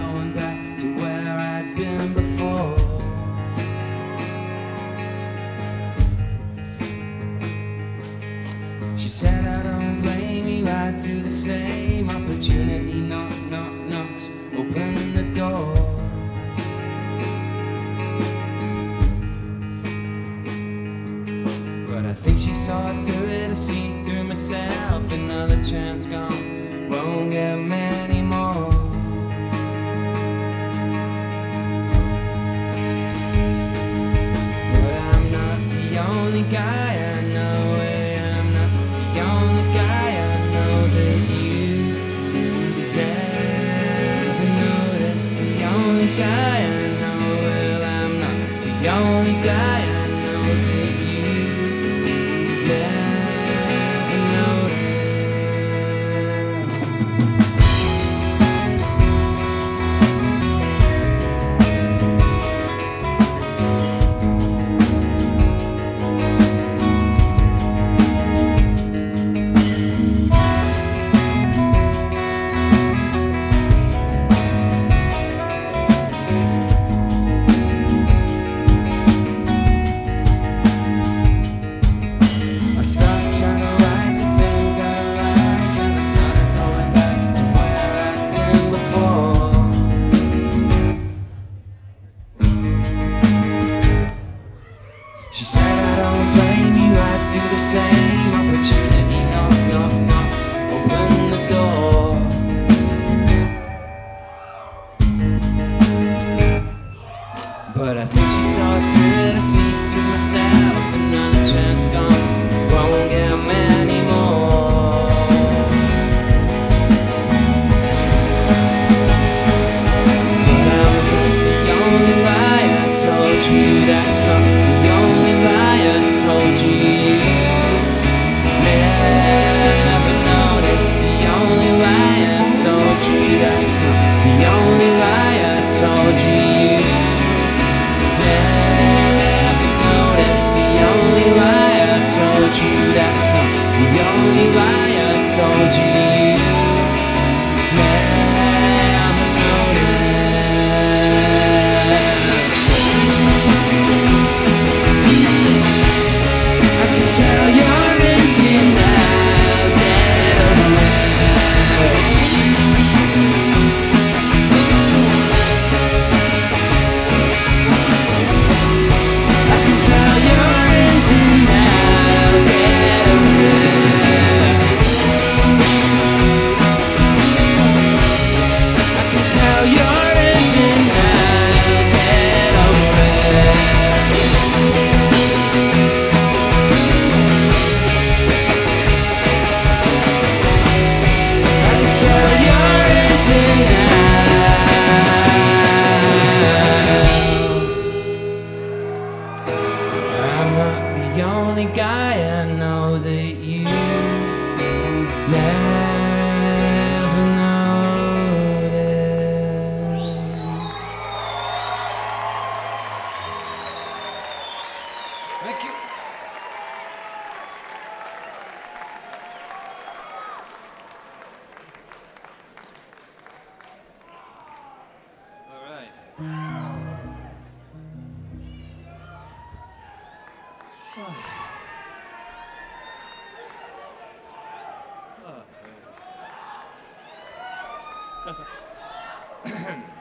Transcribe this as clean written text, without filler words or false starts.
going back to where I'd been before. She said, I don't blame you, I'd do the same. Opportunity knocks, open the door. But I think she saw through it, to see through myself. Another chance gone, won't get many more. But I'm not the only guy I know. I'm not the only guy I know that you never noticed. The only guy I know. Well, I'm not the only guy I know that you never noticed. I started trying to write the things I like, and I started going back to where I'd been before. She said, I don't blame you, I'd do the same. Opportunity knocks, open the door. But I think she saw through it, to see through myself. Another chance gone, won't get many more. But I wasn't the only lie I told you. That's not the only lie I told you. Never noticed. The only lie I told you. That's not the only lie I told you. Never noticed. The only lie I told you. That's not the only lie I told you. Never noticed. I can tell you're into now. Get away. I can tell you're into now. Get away. I can tell you're into now. Get away. I can tell you're into now. I'm not the only guy I know that you never noticed. Thank you. All right. Oh,